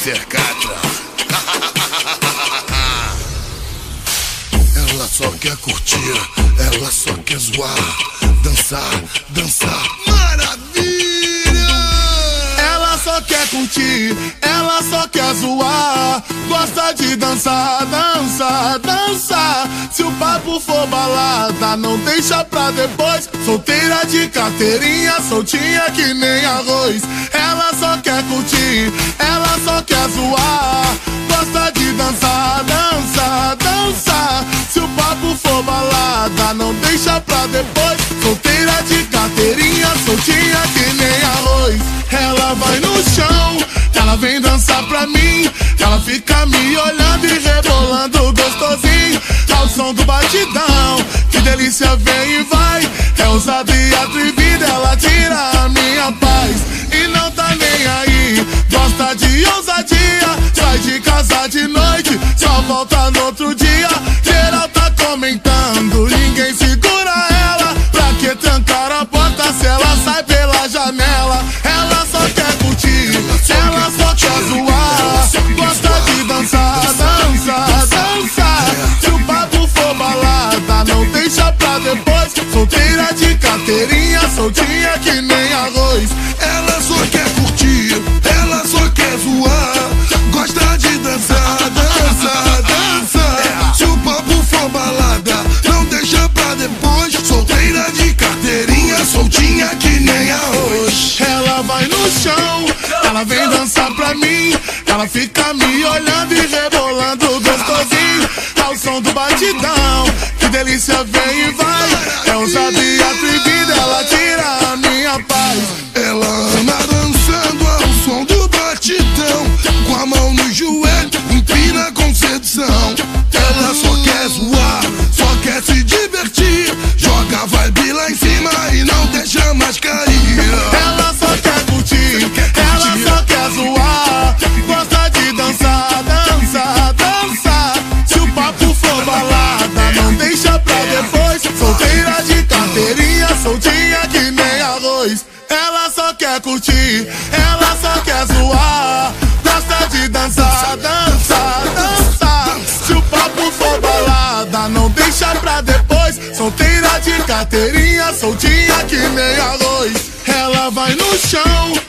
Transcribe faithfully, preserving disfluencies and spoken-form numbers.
mister Catra. Ela só quer curtir, ela só quer zoar, dançar, dançar, maravilha! Ela só quer curtir, ela só quer zoar, gosta de dançar, dançar, dançar. Se o papo for balada, não deixa pra depois. Solteira de carteirinha, soltinha que nem arroz. Ela só quer curtir, ela só quer zoar, gosta de dançar, dançar, dançar. Se o papo for balada, não deixa pra depois. Solteira de carteirinha, soltinha que nem arroz. Ela vai no chão, ela vem dançar pra mim. Ela fica me olhando e rebolando gostosinho ao som do batidão. Que delícia, vem e vai. É ousada e atrevida, ela tira a minha paz. E não tá nem aí, gosta de ousadia. Sai de casa de noite, só volta no outro dia. Geral tá comentando, ninguém segura ela. Pra que trancar a porta se ela sai pela janela? Ela só quer curtir, ela só quer zoar, gosta de dançar, dançar, dançar. Se o papo for balada, não deixa pra depois. Solteira de carteirinha, soltinha que nem arroz. Ela só quer curtir, ela só quer zoar, gosta de dançar, dançar, dançar. Se o papo for balada, não deixa pra depois. Solteira de carteirinha, soltinha que nem arroz. Ela vai no chão, ela vem dançar pra mim. Ela fica me olhando e rebolando gostosinho ao som do batidão. Que delícia, vem e vai. É ousada e atrevida, ela tira a minha paz. Ela anda dançando ao som do batidão, com a mão no joelho, empina com sedução. Ela só quer zoar, só quer se divertir. Joga a vibe lá em cima e não deixa mais cair. Ela só quer curtir, ela só quer zoar, gosta de dançar, dançar, dançar. Se o papo for balada, não deixa pra depois. Solteira de carteirinha, soltinha que nem arroz. Ela só quer curtir, ela só quer zoar, gosta de dançar, dançar, dançar. Se o papo for balada, não deixa pra depois. Solteira de carteirinha, soltinha que nem arroz. Ela vai no chão,